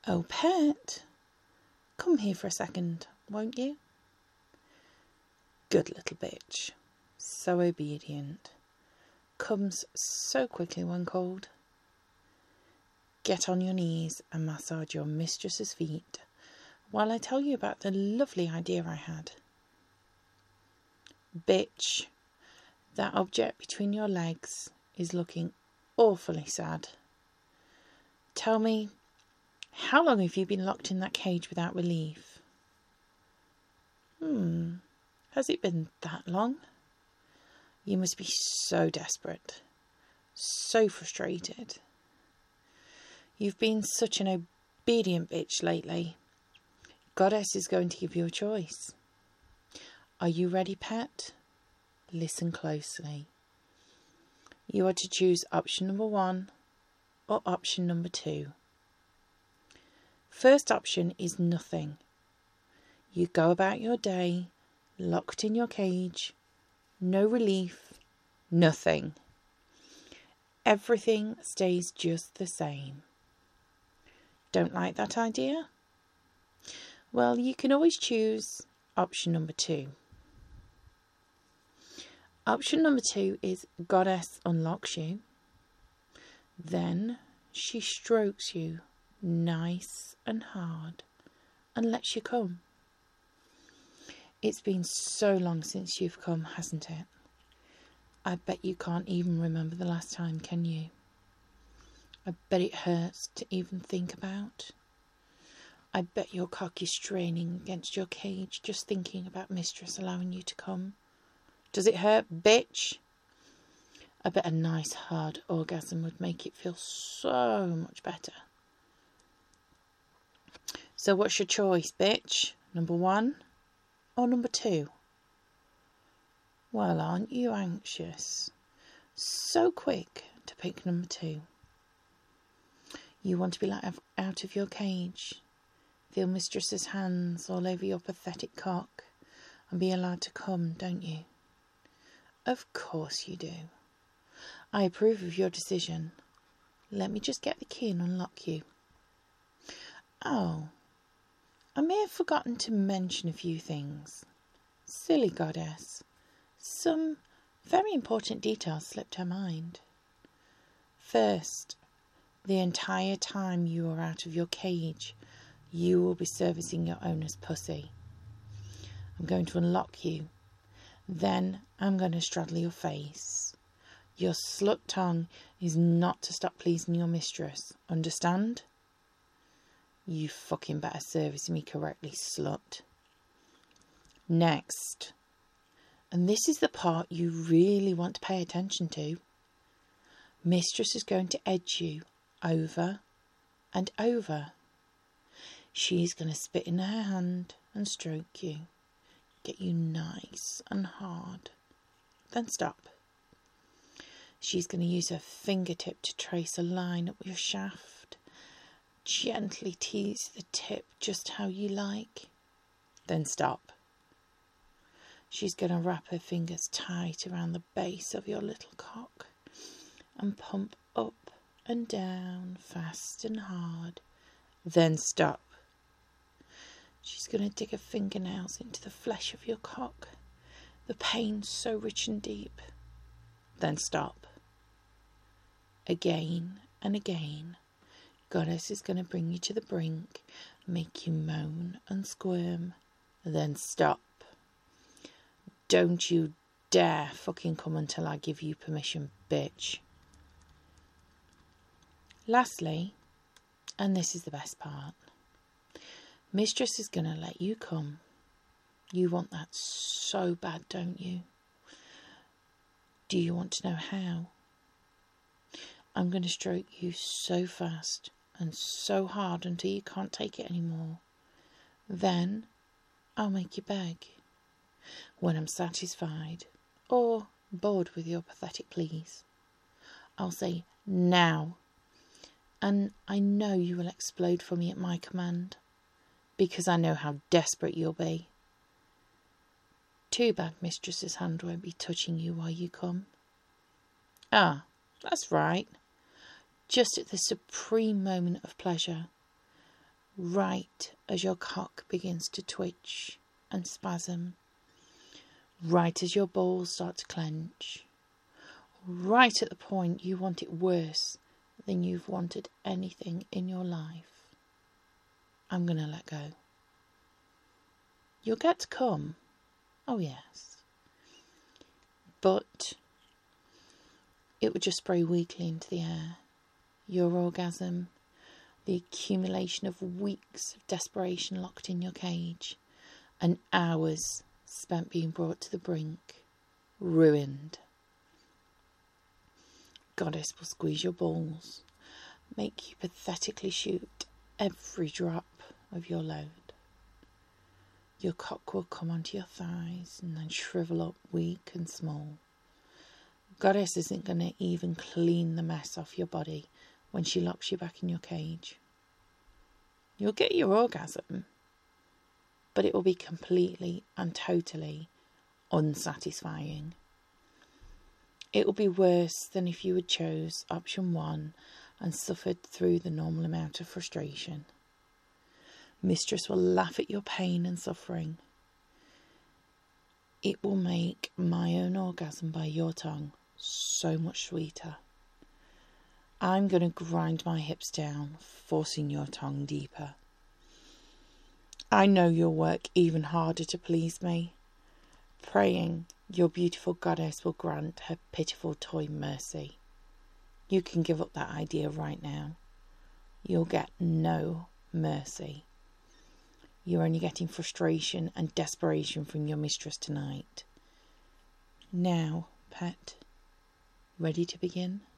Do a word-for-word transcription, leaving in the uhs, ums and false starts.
Oh, pet, come here for a second, won't you? Good little bitch. So obedient. Comes so quickly when called. Get on your knees and massage your mistress's feet while I tell you about the lovely idea I had. Bitch, that object between your legs is looking awfully sad. Tell me, how long have you been locked in that cage without relief? Hmm, has it been that long? You must be so desperate, so frustrated. You've been such an obedient bitch lately. Goddess is going to give you a choice. Are you ready, pet? Listen closely. You are to choose option number one or option number two. First option is nothing. You go about your day, locked in your cage, no relief, nothing. Everything stays just the same. Don't like that idea? Well, you can always choose option number two. Option number two is Goddess unlocks you. Then she strokes you nice and hard and lets you come. It's been so long since you've come, hasn't it? I bet you can't even remember the last time, can you? I bet it hurts to even think about. I bet your cock is straining against your cage just thinking about mistress allowing you to come. Does it hurt, bitch? I bet a nice hard orgasm would make it feel so much better. So what's your choice, bitch? Number one or number two? Well, aren't you anxious? So quick to pick number two. You want to be let out of your cage, feel mistress's hands all over your pathetic cock, and be allowed to come, don't you? Of course you do. I approve of your decision. Let me just get the key and unlock you. Oh, I may have forgotten to mention a few things. Silly goddess. Some very important details slipped her mind. First, the entire time you are out of your cage, you will be servicing your owner's pussy. I'm going to unlock you. Then I'm going to straddle your face. Your slut tongue is not to stop pleasing your mistress. Understand? You fucking better service me correctly, slut. Next. And this is the part you really want to pay attention to. Mistress is going to edge you over and over. She's going to spit in her hand and stroke you. Get you nice and hard. Then stop. She's going to use her fingertip to trace a line up your shaft. Gently tease the tip just how you like. Then stop. She's going to wrap her fingers tight around the base of your little cock and pump up and down fast and hard. Then stop. She's going to dig her fingernails into the flesh of your cock. The pain so rich and deep. Then stop. Again and again, Goddess is going to bring you to the brink, make you moan and squirm. Then stop. Don't you dare fucking come until I give you permission, bitch. Lastly, and this is the best part, mistress is going to let you come. You want that so bad, don't you? Do you want to know how? I'm going to stroke you so fast and so hard until you can't take it anymore. Then I'll make you beg. When I'm satisfied or bored with your pathetic pleas, I'll say now, and I know you will explode for me at my command, because I know how desperate you'll be. Too bad mistress's hand won't be touching you while you come. Ah, that's right. Just at the supreme moment of pleasure, right as your cock begins to twitch and spasm, right as your balls start to clench, right at the point you want it worse than you've wanted anything in your life. I'm going to let go. You'll get to come. Oh yes. But it would just spray weakly into the air. Your orgasm, the accumulation of weeks of desperation locked in your cage, and hours spent being brought to the brink, ruined. Goddess will squeeze your balls, make you pathetically shoot every drop of your load. Your cock will come onto your thighs and then shrivel up weak and small. Goddess isn't going to even clean the mess off your body when she locks you back in your cage. You'll get your orgasm, but it will be completely and totally unsatisfying. It will be worse than if you had chose option one and suffered through the normal amount of frustration. Mistress will laugh at your pain and suffering. It will make my own orgasm by your tongue so much sweeter. I'm going to grind my hips down, forcing your tongue deeper. I know you'll work even harder to please me, praying your beautiful goddess will grant her pitiful toy mercy. You can give up that idea right now. You'll get no mercy. You're only getting frustration and desperation from your mistress tonight. Now, pet, ready to begin?